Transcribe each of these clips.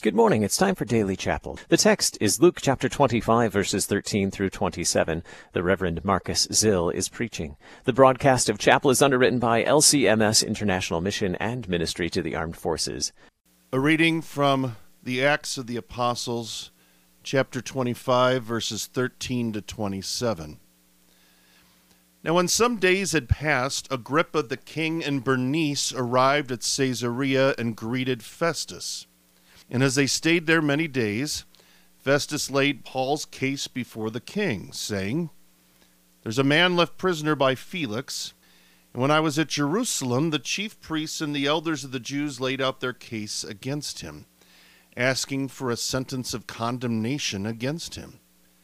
Good morning. It's time for Daily Chapel. The text is Luke chapter 25, verses 13 through 27. The Reverend Marcus Zill is preaching. The broadcast of chapel is underwritten by LCMS International Mission and Ministry to the Armed Forces. A reading from the Acts of the Apostles, chapter 25, verses 13 to 27. Now when some days had passed, Agrippa the king and Bernice arrived at Caesarea and greeted Festus. And as they stayed there many days, Festus laid Paul's case before the king, saying, "There's a man left prisoner by Felix, and when I was at Jerusalem, the chief priests and the elders of the Jews laid out their case against him, asking for a sentence of condemnation against him.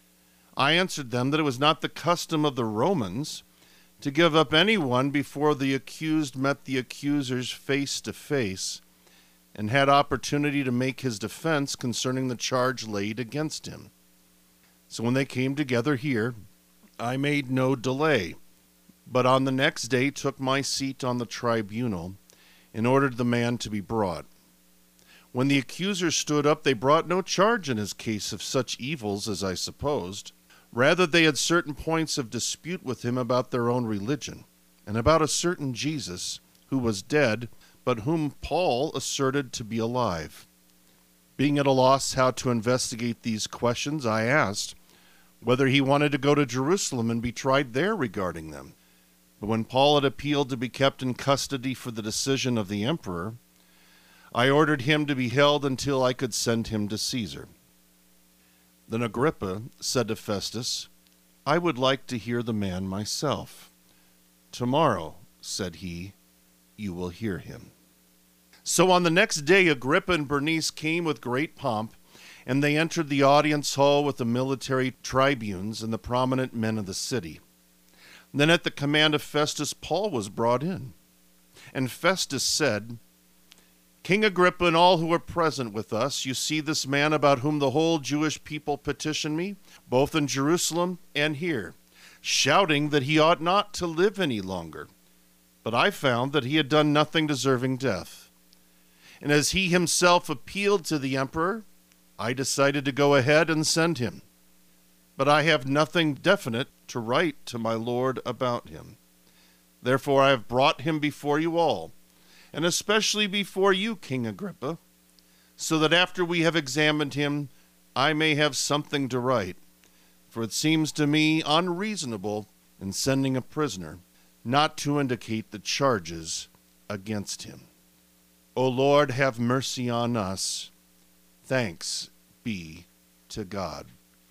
I answered them that it was not the custom of the Romans to give up anyone before the accused met the accusers face to face, and had opportunity to make his defense concerning the charge laid against him. So when they came together here, I made no delay, but on the next day took my seat on the tribunal, and ordered the man to be brought. When the accusers stood up, they brought no charge in his case of such evils as I supposed. Rather, they had certain points of dispute with him about their own religion, and about a certain Jesus, who was dead, but whom Paul asserted to be alive. Being at a loss how to investigate these questions, I asked whether he wanted to go to Jerusalem and be tried there regarding them. But when Paul had appealed to be kept in custody for the decision of the emperor, I ordered him to be held until I could send him to Caesar." Then Agrippa said to Festus, "I would like to hear the man myself." "Tomorrow," said he, "you will hear him." So on the next day Agrippa and Bernice came with great pomp, and they entered the audience hall with the military tribunes and the prominent men of the city. Then at the command of Festus, Paul was brought in. And Festus said, "King Agrippa and all who are present with us, you see this man about whom the whole Jewish people petition me, both in Jerusalem and here, shouting that he ought not to live any longer. But I found that he had done nothing deserving death. And as he himself appealed to the emperor, I decided to go ahead and send him. But I have nothing definite to write to my lord about him. Therefore I have brought him before you all, and especially before you, King Agrippa, so that after we have examined him, I may have something to write. For it seems to me unreasonable in sending a prisoner not to indicate the charges against him. O Lord, have mercy on us. Thanks be to God."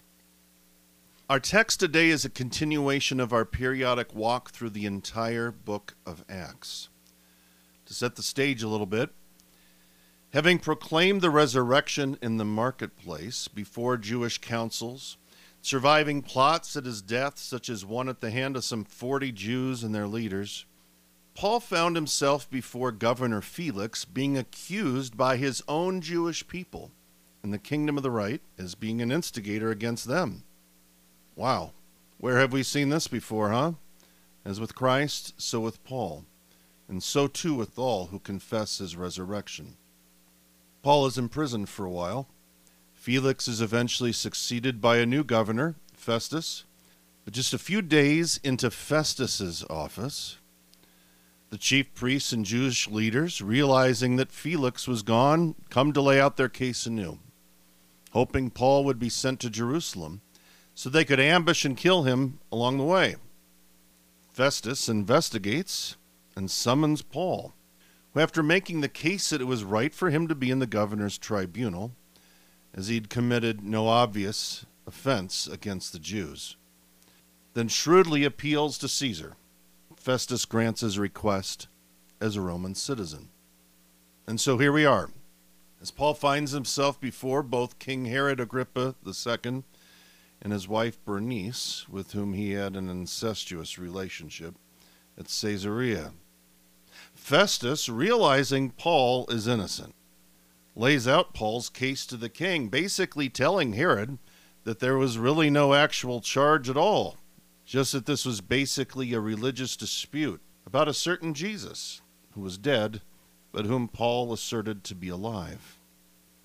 Our text today is a continuation of our periodic walk through the entire book of Acts. To set the stage a little bit, having proclaimed the resurrection in the marketplace before Jewish councils, surviving plots at his death, such as one at the hand of some 40 Jews and their leaders, Paul found himself before Governor Felix being accused by his own Jewish people in the kingdom of the right as being an instigator against them. Wow, where have we seen this before, huh? As with Christ, so with Paul, and so too with all who confess his resurrection. Paul is imprisoned for a while. Felix is eventually succeeded by a new governor, Festus. But just a few days into Festus's office, the chief priests and Jewish leaders, realizing that Felix was gone, come to lay out their case anew, hoping Paul would be sent to Jerusalem so they could ambush and kill him along the way. Festus investigates and summons Paul, who, after making the case that it was right for him to be in the governor's tribunal, as he'd committed no obvious offense against the Jews, then shrewdly appeals to Caesar. Festus grants his request as a Roman citizen. And so here we are, as Paul finds himself before both King Herod Agrippa II and his wife Bernice, with whom he had an incestuous relationship, at Caesarea. Festus, realizing Paul is innocent, lays out Paul's case to the king, basically telling Herod that there was really no actual charge at all, just that this was basically a religious dispute about a certain Jesus who was dead, but whom Paul asserted to be alive.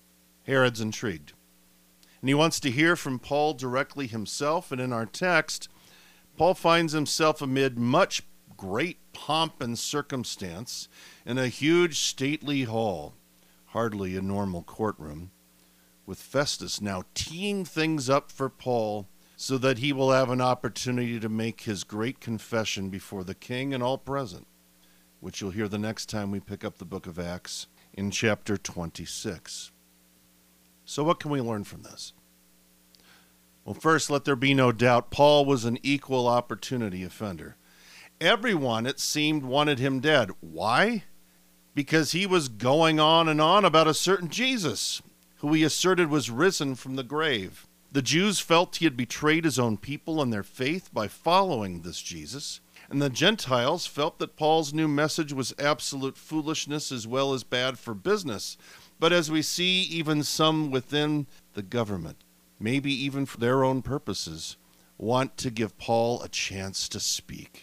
Herod's intrigued, and he wants to hear from Paul directly himself. And in our text, Paul finds himself amid much great pomp and circumstance in a huge stately hall, hardly a normal courtroom, with Festus now teeing things up for Paul so that he will have an opportunity to make his great confession before the king and all present, which you'll hear the next time we pick up the book of Acts in chapter 26. So what can we learn from this? Well, first, let there be no doubt, Paul was an equal opportunity offender. Everyone, it seemed, wanted him dead. Why? Because he was going on and on about a certain Jesus, who he asserted was risen from the grave. The Jews felt he had betrayed his own people and their faith by following this Jesus, and the Gentiles felt that Paul's new message was absolute foolishness as well as bad for business. But as we see, even some within the government, maybe even for their own purposes, want to give Paul a chance to speak.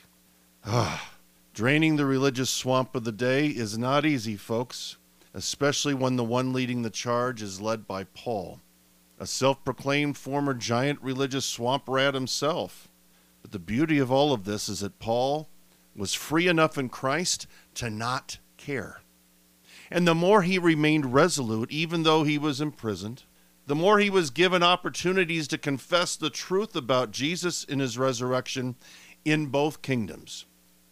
Draining the religious swamp of the day is not easy, folks, especially when the one leading the charge is led by Paul, a self-proclaimed former giant religious swamp rat himself. But the beauty of all of this is that Paul was free enough in Christ to not care. And the more he remained resolute, even though he was imprisoned, the more he was given opportunities to confess the truth about Jesus in his resurrection in both kingdoms.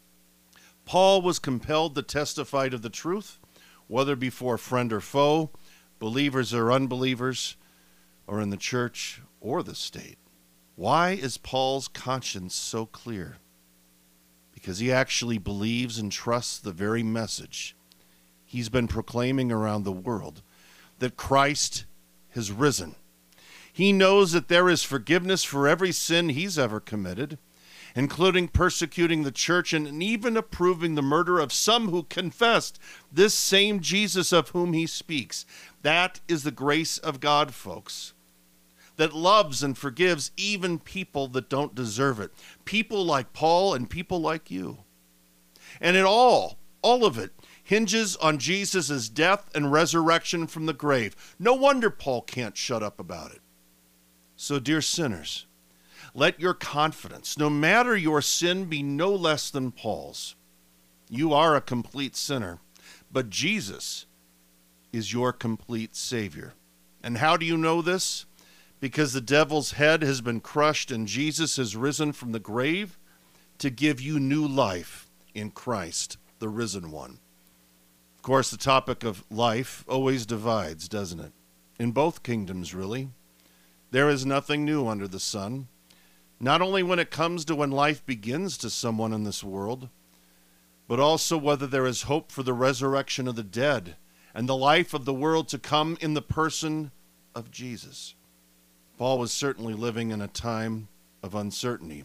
Paul was compelled to testify to the truth, whether before friend or foe, believers or unbelievers, or in the church or the state. Why is Paul's conscience so clear? Because he actually believes and trusts the very message he's been proclaiming around the world, that Christ has risen. He knows that there is forgiveness for every sin he's ever committed, including persecuting the church and even approving the murder of some who confessed this same Jesus of whom he speaks. That is the grace of God, folks, that loves and forgives even people that don't deserve it. People like Paul and people like you. And all of it, hinges on Jesus' death and resurrection from the grave. No wonder Paul can't shut up about it. So, dear sinners, let your confidence, no matter your sin, be no less than Paul's. You are a complete sinner, but Jesus is your complete Savior. And how do you know this? Because the devil's head has been crushed and Jesus has risen from the grave to give you new life in Christ, the risen one. Of course, the topic of life always divides, doesn't it? In both kingdoms, really. There is nothing new under the sun. Not only when it comes to when life begins to someone in this world, but also whether there is hope for the resurrection of the dead and the life of the world to come in the person of Jesus. Paul was certainly living in a time of uncertainty.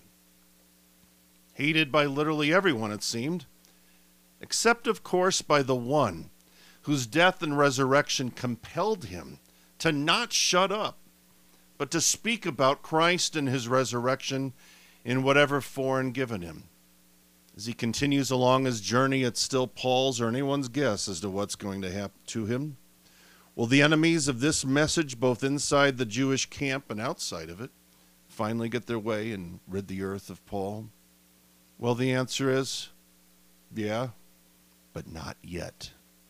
Hated by literally everyone, it seemed, except, of course, by the one whose death and resurrection compelled him to not shut up, but to speak about Christ and his resurrection in whatever form given him. As he continues along his journey, it's still Paul's or anyone's guess as to what's going to happen to him. Will the enemies of this message, both inside the Jewish camp and outside of it, finally get their way and rid the earth of Paul? Well, the answer is, yeah, but not yet.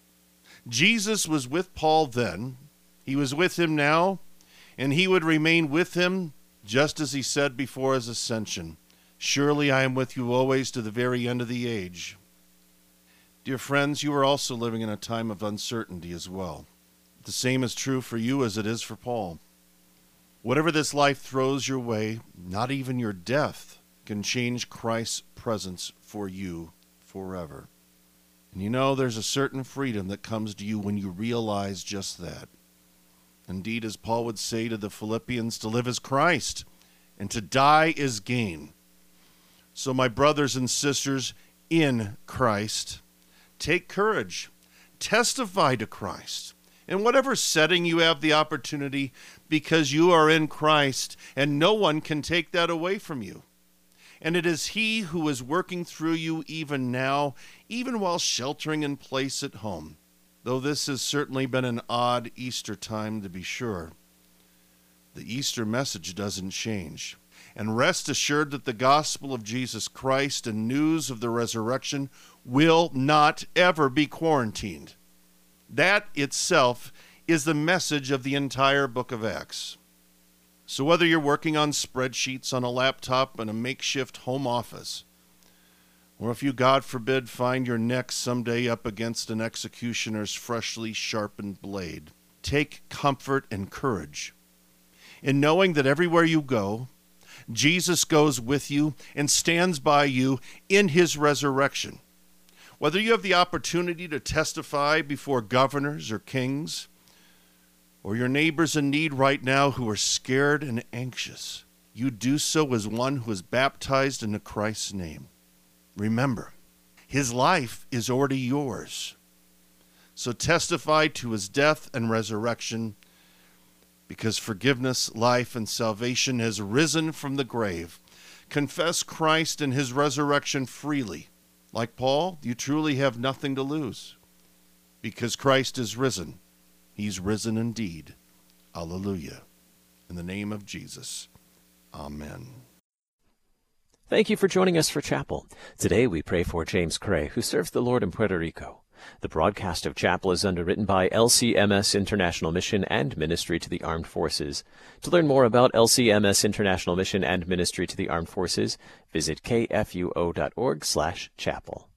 Jesus was with Paul then. He was with him now, and he would remain with him just as he said before his ascension. Surely I am with you always to the very end of the age. Dear friends, you are also living in a time of uncertainty as well. The same is true for you as it is for Paul. Whatever this life throws your way, not even your death can change Christ's presence for you forever. And you know, there's a certain freedom that comes to you when you realize just that. Indeed, as Paul would say to the Philippians, to live is Christ, and to die is gain. So my brothers and sisters in Christ, take courage, testify to Christ. In whatever setting you have the opportunity, because you are in Christ, and no one can take that away from you. And it is He who is working through you even now, even while sheltering in place at home. though this has certainly been an odd Easter time to be sure. The Easter message doesn't change. And rest assured that the gospel of Jesus Christ and news of the resurrection will not ever be quarantined. That itself is the message of the entire book of Acts. So whether you're working on spreadsheets on a laptop in a makeshift home office, or if you, God forbid, find your neck someday up against an executioner's freshly sharpened blade, take comfort and courage in knowing that everywhere you go, Jesus goes with you and stands by you in his resurrection. Whether you have the opportunity to testify before governors or kings, or your neighbors in need right now who are scared and anxious, you do so as one who is baptized into Christ's name. Remember, his life is already yours. So testify to his death and resurrection, because forgiveness, life, and salvation has risen from the grave. Confess Christ and his resurrection freely. Like Paul, you truly have nothing to lose. Because Christ is risen. He's risen indeed. Alleluia. In the name of Jesus. Amen. Thank you for joining us for Chapel. Today we pray for James Cray, who serves the Lord in Puerto Rico. The broadcast of Chapel is underwritten by LCMS International Mission and Ministry to the Armed Forces. To learn more about LCMS International Mission and Ministry to the Armed Forces, visit kfuo.org/chapel.